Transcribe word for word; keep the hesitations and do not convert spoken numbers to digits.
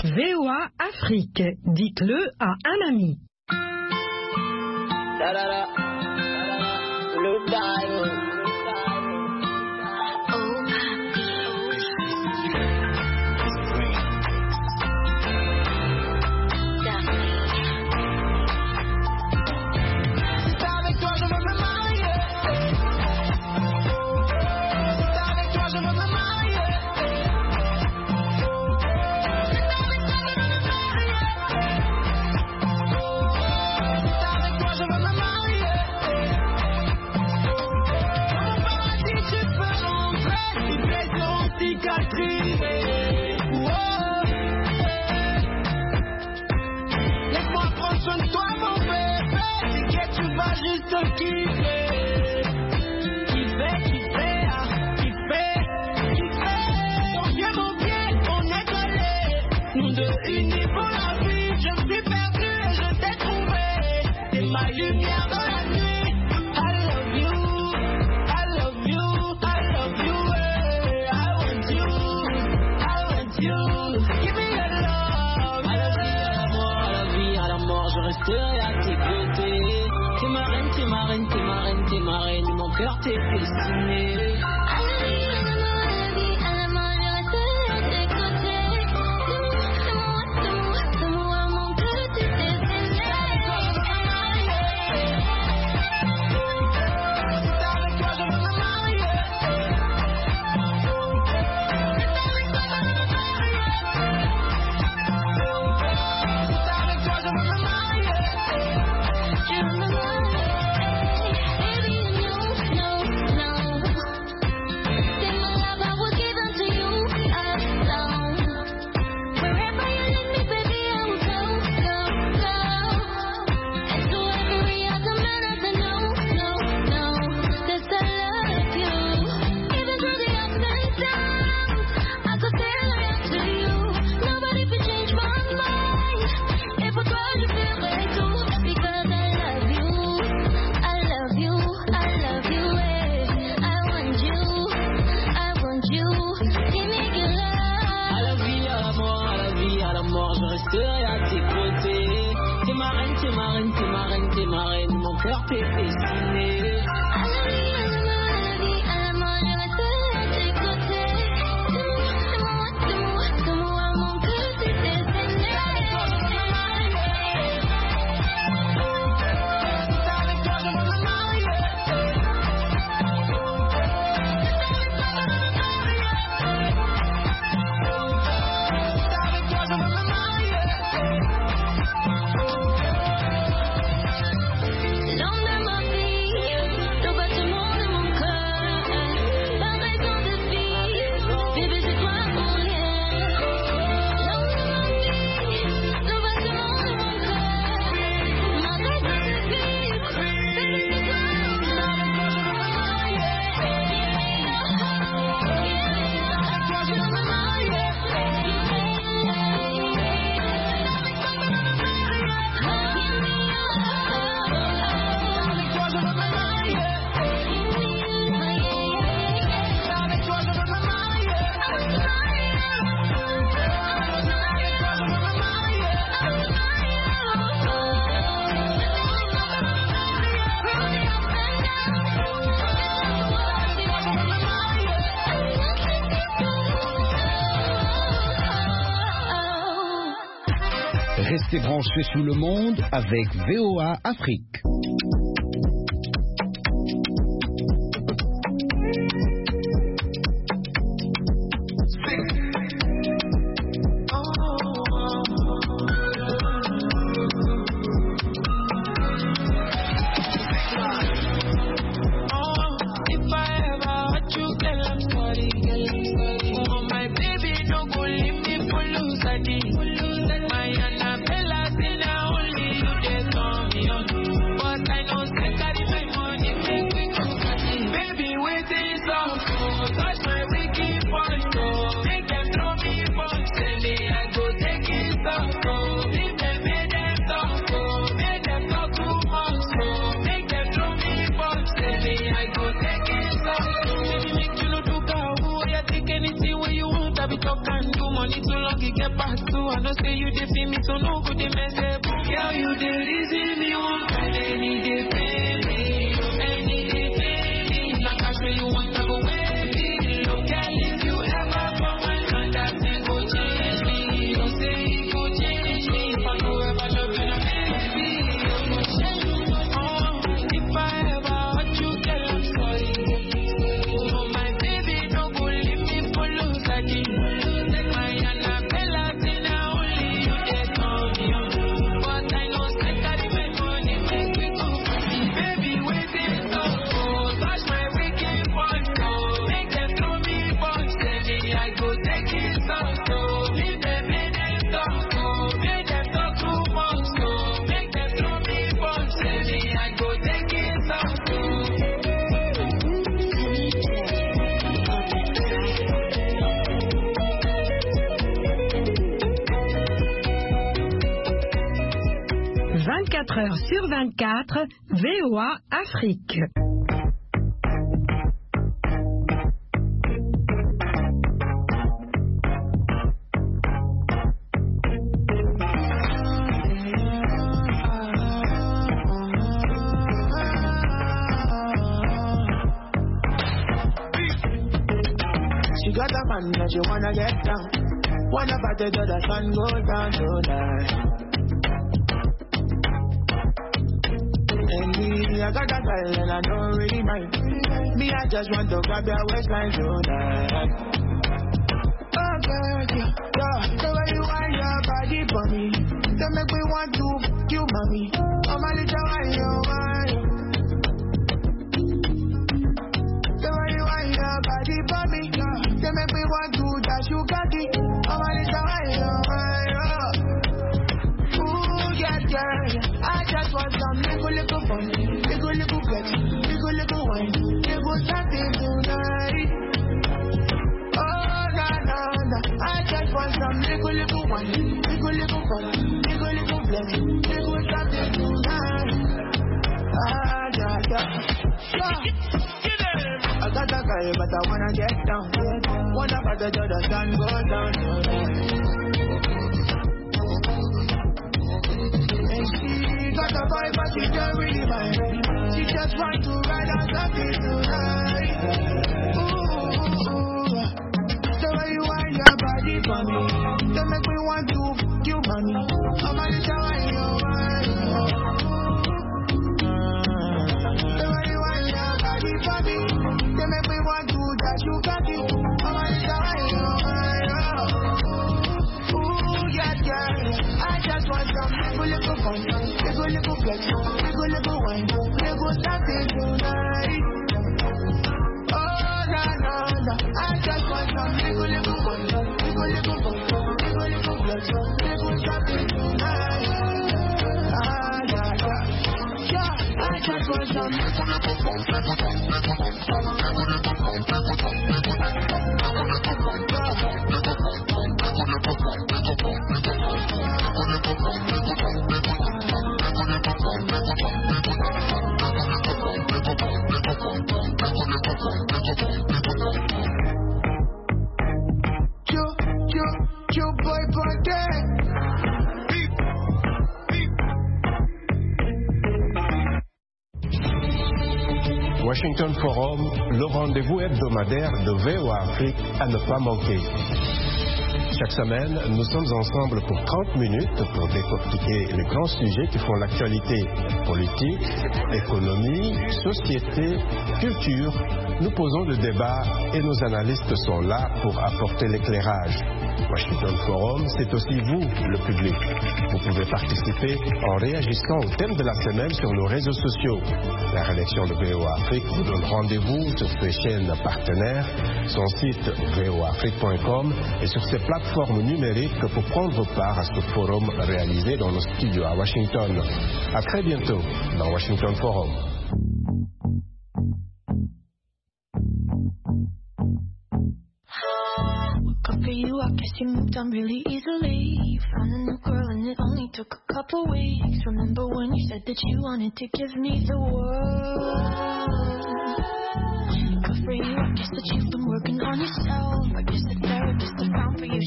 V O A Afrique, dites-le à un ami. Da, da, da. Le Bible. Laisse-moi prendre soin de toi, mon bébé. T'inquiète, tu vas juste kiffer. Kiffer, kiffer, ah, kiffer, kiffer. Ton pied, mon pied, on est collés. Nous deux unis pour la vie. Je me suis perdu et je t'ai trouvé. T'es ma lumière dans la nuit. I love you, I love you, I love you. I want you, I want you. Give me your love. À la vie, à la mort, à la vie, à la mort, je resterai à tes côtés. T'es ma reine, t'es ma reine, t'es ma reine, t'es ma reine. Mon cœur t'est destiné. À la vie, à la mort, à la vie, à la mort, je resterai à tes côtés. C'est moi, c'est moi, c'est moi, mon cœur t'est destiné. Avec toi, je veux me marier. Avec toi, je veux me marier. Restez branchés sous le monde avec V O A Afrique. My Annabella, say now only you they call me up. me too long, you get back to. I know say you did feel me, so no good, they mess up. Girl, you did reason me one, and any day pay me. Any day pay me. Like I say you want to go away. Look, girl, if you ever come my hand, that thing go change me. Don't say it go change me. If I know ever love you, I baby. Oh, if I ever hurt you, girl, I'm sorry. Oh, my baby, don't go leave me for lose again. Take my Annabella, till now only you get on me. But I know say that it make money, make me go. Baby, waiting so cold. Touch my wicked point, no. Make them throw me punch, baby, I go take it so slow. Leave them in them talk, no. Make them talk too much, no. Make them throw me punch, baby, I go take it so slow. vingt-quatre heures sur vingt-quatre, V O A Afrique. She got a man that she wanna get down. Wanna party till the sun goes down tonight. And me, I got a girl and I don't really mind. Me, I just want to grab your waistline tonight. Oh, girl, yeah, yeah. The way you want your body for me, they make me want to f*** you, mommy. Oh, my little one, you want. The way you want your body for me, yeah. They make me want to dash you cocky. Oh, my little one, you want. Ooh, yeah, yeah. I just want some little, little fun, little, little flex, little, little wine, little something tonight. Oh, na, na, na. I just want some little, little wine, little, little fun, little, little flex, little something tonight. Ah, yeah, yeah. Yeah. I got a guy, but I wanna get down. Wanna party till the sun goes down tonight. Got a boy, but she don't really mind. She just want to ride on something tonight. Ooh, ooh, ooh. The way you want your body for me, they make me want to f*** you, mommy. I'm a little one, you want. The way you want your body for me, they make me want to dash you cocky. I'm a little one, you want. Ooh, yeah, yeah. I just want some little, little fun. Little, little flex, little, little wine, little something tonight. Oh, na, na, na. I just want some little, little fun, little, little fun, little, little flex, little something tonight. Ah, yeah, yeah. Yeah, I just want some little, little fun, little, little fun, little, little fun, little, little fun, little, little fun, little, little fun, Washington Forum, le rendez-vous hebdomadaire de V O A Afrique à ne pas manquer. Chaque semaine, nous sommes ensemble pour trente minutes pour décortiquer les grands sujets qui font l'actualité politique, économie, société, culture. Nous posons le débat et nos analystes sont là pour apporter l'éclairage. Washington Forum, c'est aussi vous, le public. Vous pouvez participer en réagissant au thème de la semaine sur nos réseaux sociaux. La rédaction de V O A Afrique vous donne rendez-vous sur ses chaînes partenaires, son site v o afrique point com et sur ses plateformes numériques pour prendre part à ce forum réalisé dans nos studios à Washington. À très bientôt dans Washington Forum. For you, I guess you moved on really easily. You found a new girl and it only took a couple weeks. Remember when you said that you wanted to give me the world? Good for you, I guess that you've been working on yourself. I guess the therapist I found for you,